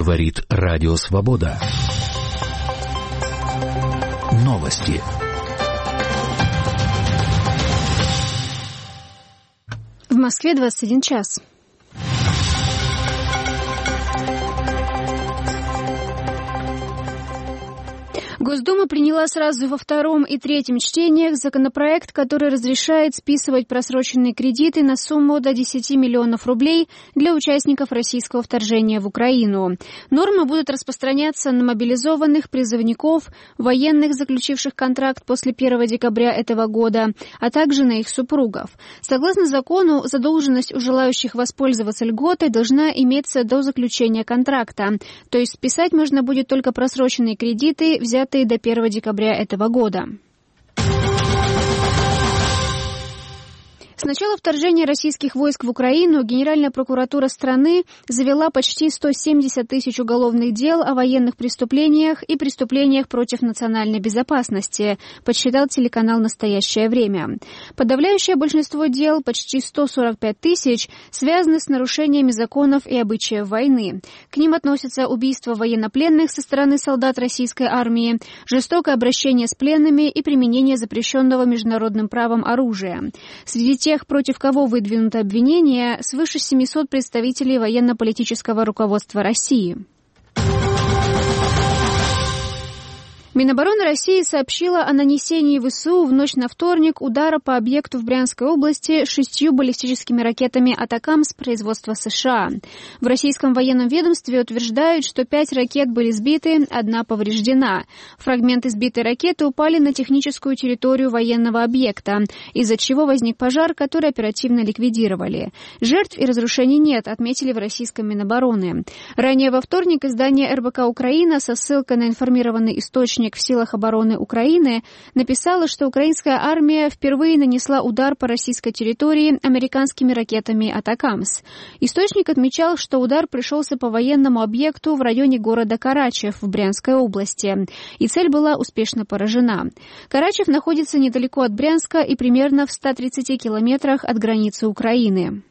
Говорит Радио Свобода. Новости. В Москве 21 час. Госдума приняла сразу во втором и третьем чтениях законопроект, который разрешает списывать просроченные кредиты на сумму до 10 миллионов рублей для участников российского вторжения в Украину. Нормы будут распространяться на мобилизованных, призывников, военных, заключивших контракт после 1 декабря этого года, а также на их супругов. Согласно закону, задолженность у желающих воспользоваться льготой должна иметься до заключения контракта, то есть списать можно будет только просроченные кредиты, взятые до 1 декабря этого года. С начала вторжения российских войск в Украину Генеральная прокуратура страны завела почти 170 тысяч уголовных дел о военных преступлениях и преступлениях против национальной безопасности, подсчитал телеканал «Настоящее время». Подавляющее большинство дел, почти 145 тысяч, связаны с нарушениями законов и обычаев войны. К ним относятся убийства военнопленных со стороны солдат российской армии, жестокое обращение с пленными и применение запрещенного международным правом оружия. Среди тех, против кого выдвинуто обвинение, свыше 700 представителей военно-политического руководства России. Минобороны России сообщила о нанесении ВСУ в ночь на вторник удара по объекту в Брянской области 6 баллистическими ракетами «Атакамс» производства США. В российском военном ведомстве утверждают, что 5 ракет были сбиты, 1 повреждена. Фрагменты сбитой ракеты упали на техническую территорию военного объекта, из-за чего возник пожар, который оперативно ликвидировали. Жертв и разрушений нет, отметили в российском Минобороны. Ранее во вторник издание РБК «Украина» со ссылкой на информированный источник в силах обороны Украины написала, что украинская армия впервые нанесла удар по российской территории американскими ракетами «Атакамс». Источник отмечал, что удар пришелся по военному объекту в районе города Карачев в Брянской области, и цель была успешно поражена. Карачев находится недалеко от Брянска и примерно в 130 километрах от границы Украины.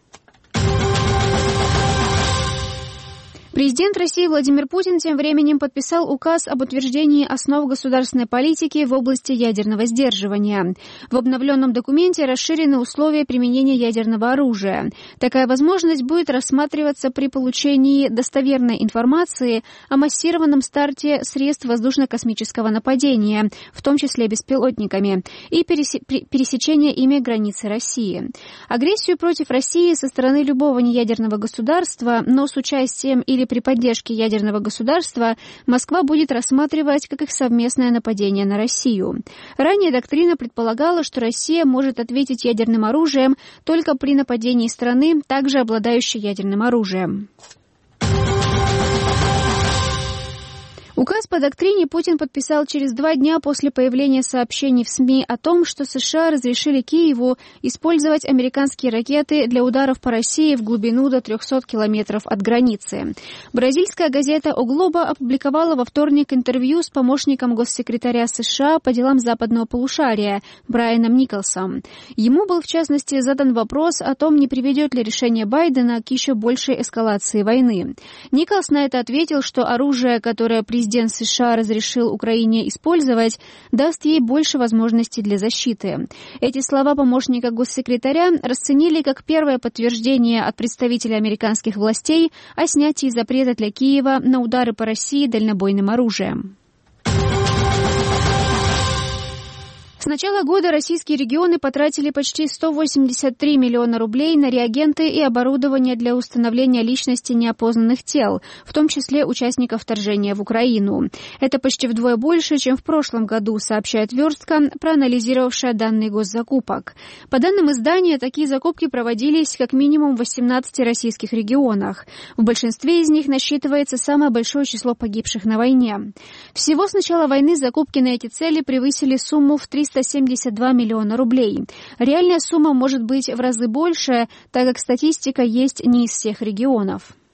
Президент России Владимир Путин тем временем подписал указ об утверждении основ государственной политики в области ядерного сдерживания. В обновленном документе расширены условия применения ядерного оружия. Такая возможность будет рассматриваться при получении достоверной информации о массированном старте средств воздушно-космического нападения, в том числе беспилотниками, и пересечения ими границы России. Агрессию против России со стороны любого неядерного государства, но с участием или при поддержке ядерного государства Москва будет рассматривать как их совместное нападение на Россию. Ранее доктрина предполагала, что Россия может ответить ядерным оружием только при нападении страны, также обладающей ядерным оружием. Указ по доктрине Путин подписал через 2 дня после появления сообщений в СМИ о том, что США разрешили Киеву использовать американские ракеты для ударов по России в глубину до 300 километров от границы. Бразильская газета «О Глобо» опубликовала во вторник интервью с помощником госсекретаря США по делам западного полушария Брайаном Николсом. Ему был, в частности, задан вопрос о том, не приведет ли решение Байдена к еще большей эскалации войны. Николс на это ответил, что оружие, которое президент США разрешил Украине использовать, даст ей больше возможностей для защиты. Эти слова помощника госсекретаря расценили как первое подтверждение от представителя американских властей о снятии запрета для Киева на удары по России дальнобойным оружием. С начала года российские регионы потратили почти 183 миллиона рублей на реагенты и оборудование для установления личности неопознанных тел, в том числе участников вторжения в Украину. Это почти вдвое больше, чем в прошлом году, сообщает «Верстка», проанализировавшая данные госзакупок. По данным издания, такие закупки проводились как минимум в 18 российских регионах. В большинстве из них насчитывается самое большое число погибших на войне. Всего с начала войны закупки на эти цели превысили сумму в 372 миллиона рублей. Реальная сумма может быть в разы больше, так как статистика есть не из всех регионов.